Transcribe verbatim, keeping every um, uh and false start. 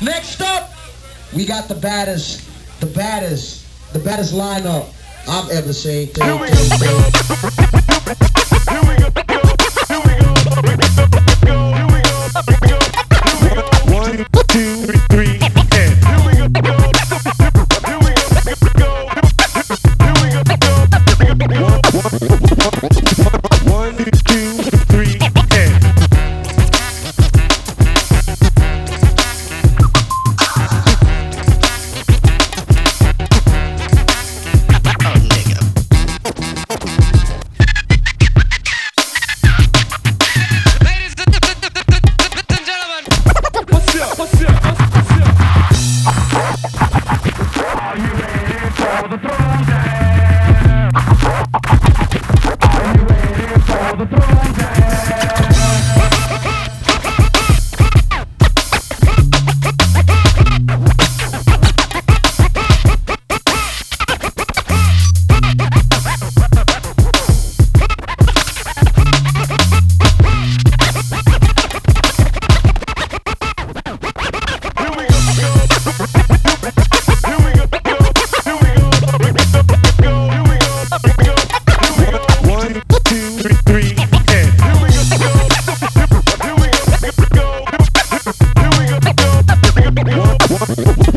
Next up, we got the baddest, the baddest, the baddest lineup I've ever seen. Here we go. Here we go. Here we go. Here we go. One, two, three, and here we go. Here we go. Here we go. One, two, three, and One,